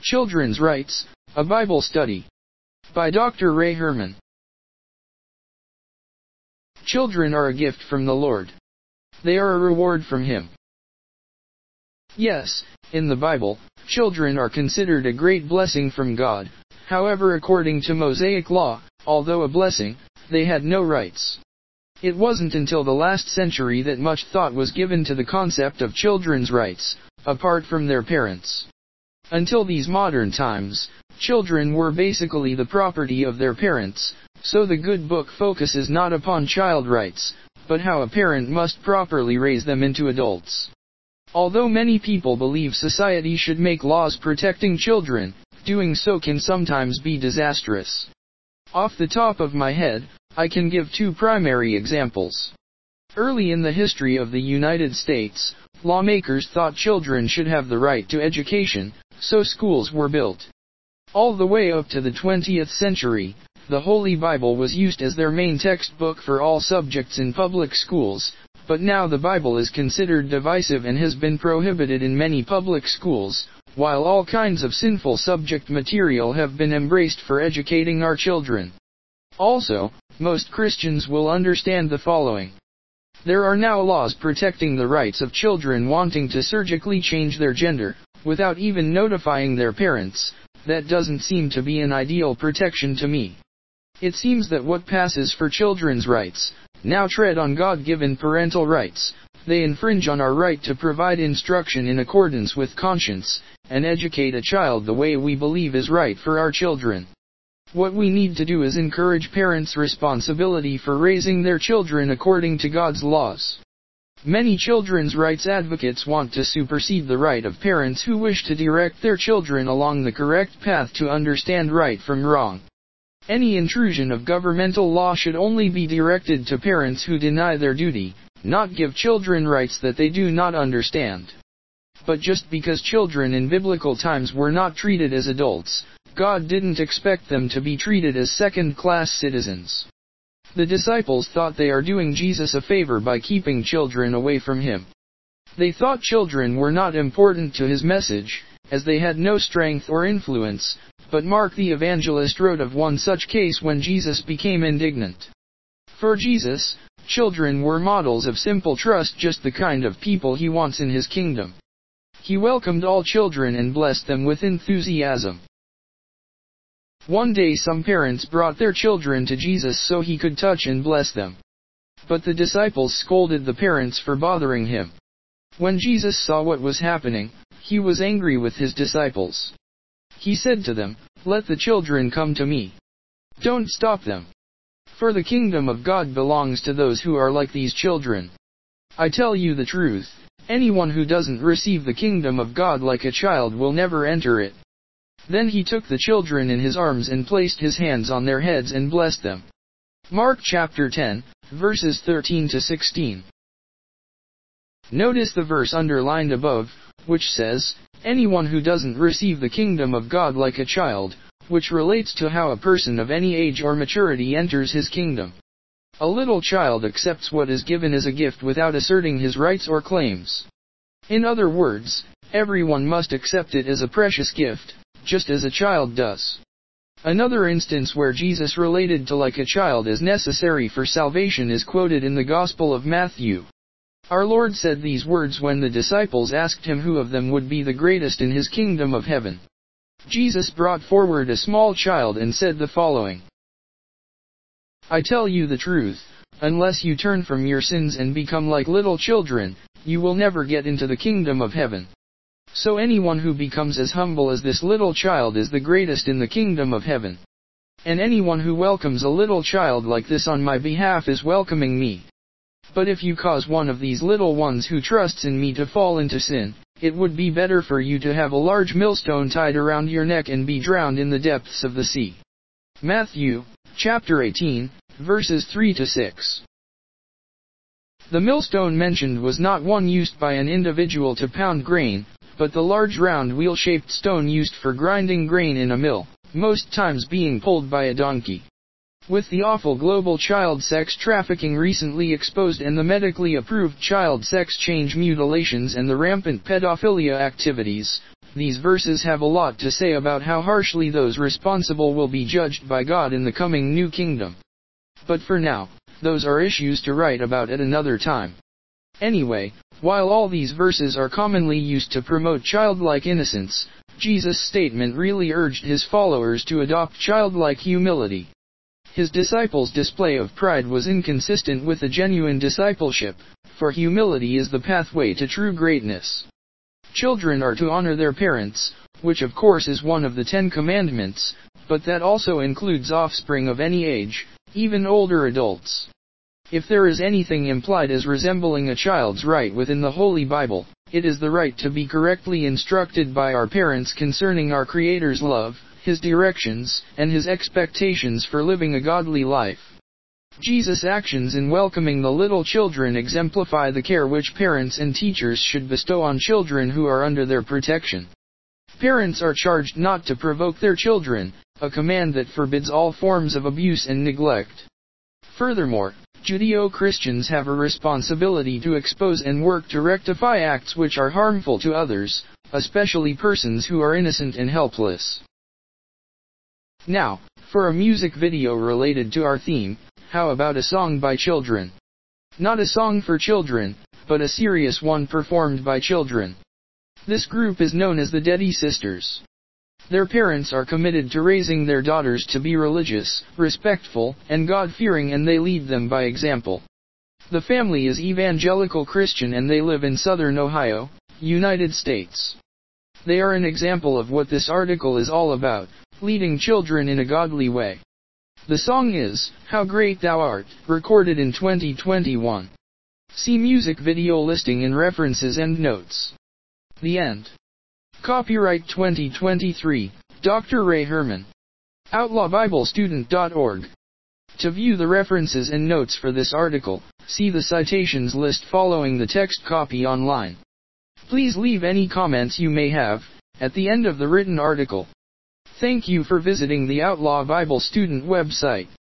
Children's Rights, a Bible Study. By Dr. Ray Herman. Children are a gift from the Lord. They are a reward from Him. Yes, in the Bible, children are considered a great blessing from God. However, according to Mosaic law, although a blessing, they had no rights. It wasn't until the last century that much thought was given to the concept of children's rights, apart from their parents. Until these modern times, children were basically the property of their parents, so the good book focuses not upon child rights, but how a parent must properly raise them into adults. Although many people believe society should make laws protecting children, doing so can sometimes be disastrous. Off the top of my head, I can give two primary examples. Early in the history of the United States, lawmakers thought children should have the right to education, so schools were built. All the way up to the 20th century, the Holy Bible was used as their main textbook for all subjects in public schools, but now the Bible is considered divisive and has been prohibited in many public schools, while all kinds of sinful subject material have been embraced for educating our children. Also, most Christians will understand the following. There are now laws protecting the rights of children wanting to surgically change their gender, without even notifying their parents. That doesn't seem to be an ideal protection to me. It seems that what passes for children's rights, now tread on God-given parental rights. They infringe on our right to provide instruction in accordance with conscience, and educate a child the way we believe is right for our children. What we need to do is encourage parents' responsibility for raising their children according to God's laws. Many children's rights advocates want to supersede the right of parents who wish to direct their children along the correct path to understand right from wrong. Any intrusion of governmental law should only be directed to parents who deny their duty, not give children rights that they do not understand. But just because children in biblical times were not treated as adults, God didn't expect them to be treated as second-class citizens. The disciples thought they are doing Jesus a favor by keeping children away from Him. They thought children were not important to His message, as they had no strength or influence, but Mark the evangelist wrote of one such case when Jesus became indignant. For Jesus, children were models of simple trust, just the kind of people He wants in His kingdom. He welcomed all children and blessed them with enthusiasm. One day some parents brought their children to Jesus so He could touch and bless them. But the disciples scolded the parents for bothering Him. When Jesus saw what was happening, He was angry with His disciples. He said to them, "Let the children come to me. Don't stop them. For the kingdom of God belongs to those who are like these children. I tell you the truth, anyone who doesn't receive the kingdom of God like a child will never enter it." Then He took the children in His arms and placed His hands on their heads and blessed them. Mark chapter 10, verses 13 to 16. Notice the verse underlined above, which says, anyone who doesn't receive the kingdom of God like a child, which relates to how a person of any age or maturity enters His kingdom. A little child accepts what is given as a gift without asserting his rights or claims. In other words, everyone must accept it as a precious gift, just as a child does. Another instance where Jesus related to like a child is necessary for salvation is quoted in the Gospel of Matthew. Our Lord said these words when the disciples asked Him who of them would be the greatest in His kingdom of heaven. Jesus brought forward a small child and said the following. I tell you the truth, unless you turn from your sins and become like little children, you will never get into the kingdom of heaven. So anyone who becomes as humble as this little child is the greatest in the kingdom of heaven. And anyone who welcomes a little child like this on my behalf is welcoming me. But if you cause one of these little ones who trusts in me to fall into sin, it would be better for you to have a large millstone tied around your neck and be drowned in the depths of the sea. Matthew, chapter 18, verses 3 to 6. The millstone mentioned was not one used by an individual to pound grain, but the large round wheel-shaped stone used for grinding grain in a mill, most times being pulled by a donkey. With the awful global child sex trafficking recently exposed and the medically approved child sex change mutilations and the rampant pedophilia activities, these verses have a lot to say about how harshly those responsible will be judged by God in the coming new kingdom. But for now, those are issues to write about at another time. Anyway, while all these verses are commonly used to promote childlike innocence, Jesus' statement really urged his followers to adopt childlike humility. His disciples' display of pride was inconsistent with a genuine discipleship, for humility is the pathway to true greatness. Children are to honor their parents, which of course is one of the 10 Commandments, but that also includes offspring of any age, even older adults. If there is anything implied as resembling a child's right within the Holy Bible, it is the right to be correctly instructed by our parents concerning our Creator's love, His directions, and His expectations for living a godly life. Jesus' actions in welcoming the little children exemplify the care which parents and teachers should bestow on children who are under their protection. Parents are charged not to provoke their children, a command that forbids all forms of abuse and neglect. Furthermore, Judeo-Christians have a responsibility to expose and work to rectify acts which are harmful to others, especially persons who are innocent and helpless. Now, for a music video related to our theme, how about a song by children? Not a song for children, but a serious one performed by children. This group is known as the Deddy Sisters. Their parents are committed to raising their daughters to be religious, respectful, and God-fearing, and they lead them by example. The family is evangelical Christian and they live in Southern Ohio, United States. They are an example of what this article is all about, leading children in a godly way. The song is, How Great Thou Art, recorded in 2021. See music video listing in references and notes. The end. Copyright 2023, Dr. Ray Herman. OutlawBibleStudent.org. To view the references and notes for this article, see the citations list following the text copy online. Please leave any comments you may have at the end of the written article. Thank you for visiting the Outlaw Bible Student website.